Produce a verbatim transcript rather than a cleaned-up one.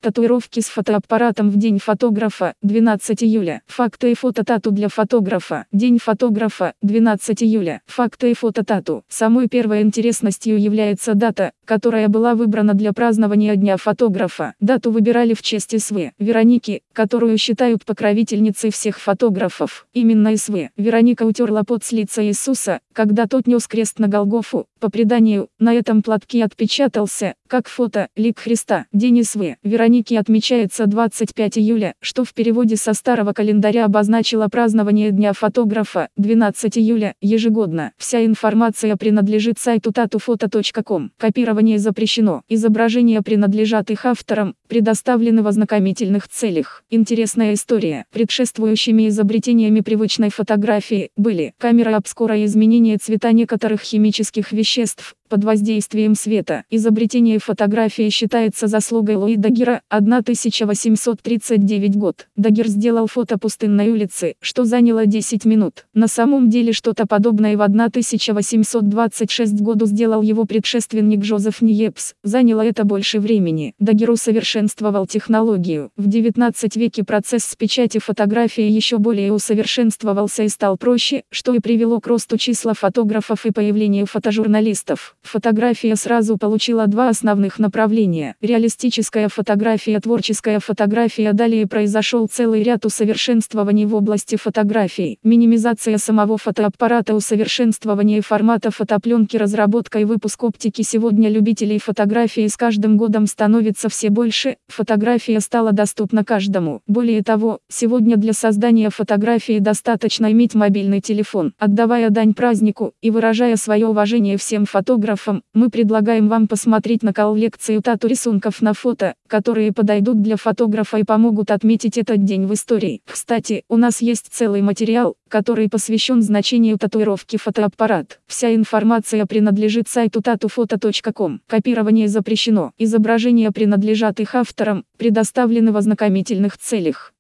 Татуировки с фотоаппаратом в день фотографа, двенадцатое июля. Факты и фото тату для фотографа. День фотографа, двенадцатое июля. Факты и фото тату. Самой первой интересностью является дата, которая была выбрана для празднования Дня фотографа. Дату выбирали в честь СВ Вероники, которую считают покровительницей всех фотографов. Именно СВ Вероника утерла пот с лица Иисуса, когда тот нес крест на Голгофу. По преданию, на этом платке отпечатался, как фото, лик Христа. День СВ Вероники отмечается двадцать пятого июля, что в переводе со старого календаря обозначило празднование Дня фотографа, двенадцатого июля, ежегодно. Вся информация принадлежит сайту татуфото точка ком. Копирование запрещено. Изображения принадлежат их авторам, предоставлены в ознакомительных целях. Интересная история. Предшествующими изобретениями привычной фотографии были камера обскура и изменение цвета некоторых химических веществ под воздействием света. Изобретение фотографии считается заслугой Луи Дагера, тысяча восемьсот тридцать девятый год. Дагер сделал фото пустынной улицы, что заняло десять минут. На самом деле что-то подобное в тысяча восемьсот двадцать шестом году сделал его предшественник Жозеф Ниепс. Заняло это больше времени. Дагер усовершенствовал технологию. В девятнадцатом веке процесс с печати фотографии еще более усовершенствовался и стал проще, что и привело к росту числа фотографов и появлению фотожурналистов. Фотография сразу получила два основных направления. Реалистическая фотография, творческая фотография. Далее произошел целый ряд усовершенствований в области фотографии. Минимизация самого фотоаппарата, усовершенствование формата фотопленки, разработка и выпуск оптики. Сегодня любителей фотографии с каждым годом становится все больше. Фотография стала доступна каждому. Более того, сегодня для создания фотографии достаточно иметь мобильный телефон. Отдавая дань празднику и выражая свое уважение всем фотографам, мы предлагаем вам посмотреть на коллекцию тату-рисунков на фото, которые подойдут для фотографа и помогут отметить этот день в истории. Кстати, у нас есть целый материал, который посвящен значению татуировки фотоаппарат. Вся информация принадлежит сайту татуфото точка ком. Копирование запрещено. Изображения принадлежат их авторам, предоставлены в ознакомительных целях.